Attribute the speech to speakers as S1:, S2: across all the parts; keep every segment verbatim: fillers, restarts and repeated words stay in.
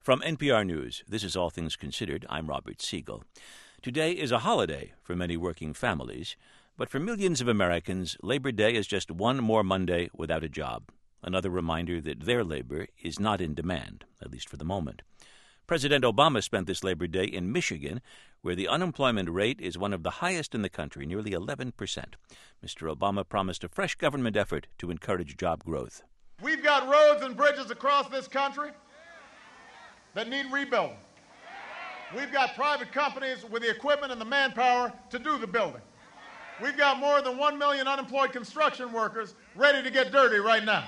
S1: From N P R News, this is All Things Considered. I'm Robert Siegel. Today is a holiday for many working families, but for millions of Americans, Labor Day is just one more Monday without a job. Another reminder that their labor is not in demand, at least for the moment. President Obama spent this Labor Day in Michigan, where the unemployment rate is one of the highest in the country, nearly eleven percent. Mister Obama promised a fresh government effort to encourage job growth.
S2: We've got roads and bridges across this country that need rebuilding. We've got private companies with the equipment and the manpower to do the building. We've got more than one million unemployed construction workers ready to get dirty right now.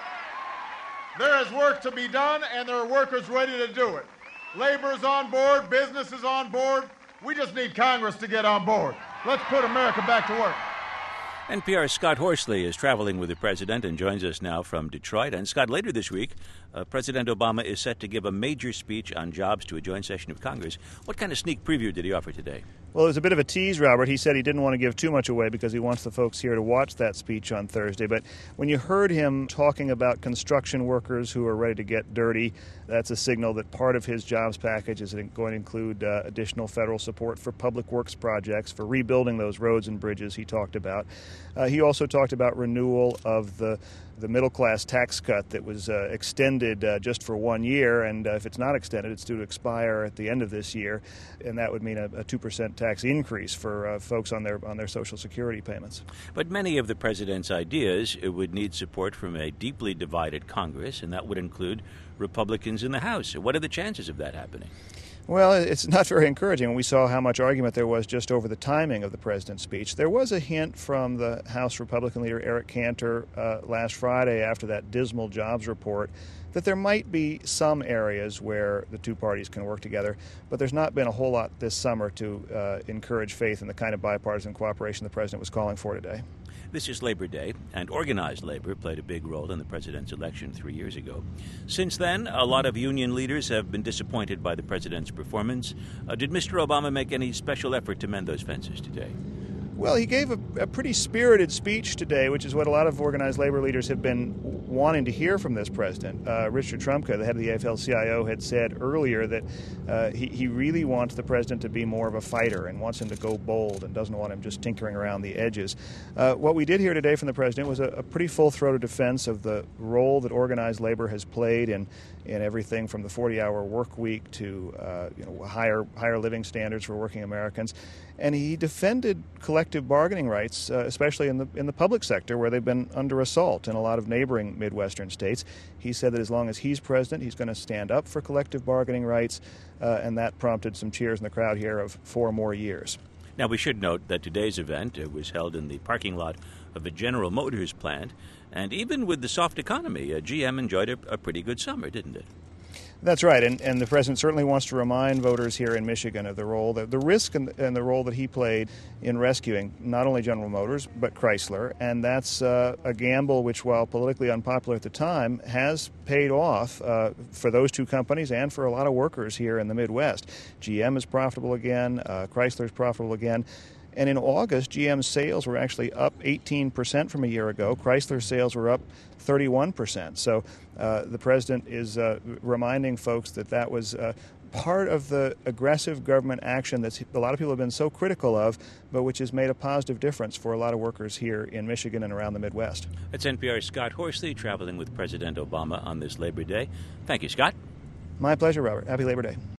S2: There is work to be done, and there are workers ready to do it. Labor's on board, business is on board. We just need Congress to get on board. Let's put America back to work.
S1: N P R's Scott Horsley is traveling with the president and joins us now from Detroit. And Scott, later this week, uh, President Obama is set to give a major speech on jobs to a joint session of Congress. What kind of sneak preview did he offer today?
S3: Well, it was a bit of a tease, Robert. He said he didn't want to give too much away because he wants the folks here to watch that speech on Thursday. But when you heard him talking about construction workers who are ready to get dirty, that's a signal that part of his jobs package is going to include uh, additional federal support for public works projects, for rebuilding those roads and bridges he talked about. Uh, he also talked about renewal of the the middle-class tax cut that was uh, extended uh, just for one year, and uh, if it's not extended, it's due to expire at the end of this year, and that would mean a, a two percent tax increase for uh, folks on their on their Social Security payments.
S1: But many of the president's ideas would need support from a deeply divided Congress, and that would include Republicans in the House. What are the chances of that happening?
S3: Well, it's not very encouraging. We saw how much argument there was just over the timing of the president's speech. There was a hint from the House Republican leader Eric Cantor uh, last Friday after that dismal jobs report that there might be some areas where the two parties can work together, but there's not been a whole lot this summer to uh, encourage faith in the kind of bipartisan cooperation the president was calling for today.
S1: This is Labor Day, and organized labor played a big role in the president's election three years ago. Since then, a lot of union leaders have been disappointed by the president's performance. Uh, did Mister Obama make any special effort to mend those fences today?
S3: Well, he gave a, a pretty spirited speech today, which is what a lot of organized labor leaders have been wanting to hear from this president. Uh, Richard Trumka, the head of the A F L C I O, had said earlier that uh, he, he really wants the president to be more of a fighter and wants him to go bold and doesn't want him just tinkering around the edges. Uh, what we did hear today from the president was a, a pretty full-throated defense of the role that organized labor has played in, in everything from the forty-hour work week to uh, you know, higher, higher living standards for working Americans. And he defended collective bargaining rights, uh, especially in the in the public sector, where they've been under assault in a lot of neighboring Midwestern states. He said that as long as he's president, he's going to stand up for collective bargaining rights, uh, and that prompted some cheers in the crowd here of four more years.
S1: Now, we should note that today's event uh, was held in the parking lot of a General Motors plant, and even with the soft economy, uh, G M enjoyed a, a pretty good summer, didn't it?
S3: That's right, and, and the president certainly wants to remind voters here in Michigan of the role, the, the risk and, and the role that he played in rescuing not only General Motors, but Chrysler, and that's uh, a gamble which, while politically unpopular at the time, has paid off uh, for those two companies and for a lot of workers here in the Midwest. G M is profitable again, uh, Chrysler is profitable again. And in August, G M's sales were actually up eighteen percent from a year ago. Chrysler's sales were up thirty-one percent. So uh, the president is uh, reminding folks that that was uh, part of the aggressive government action that a lot of people have been so critical of, but which has made a positive difference for a lot of workers here in Michigan and around the Midwest.
S1: That's N P R's Scott Horsley traveling with President Obama on this Labor Day. Thank you, Scott.
S3: My pleasure, Robert. Happy Labor Day.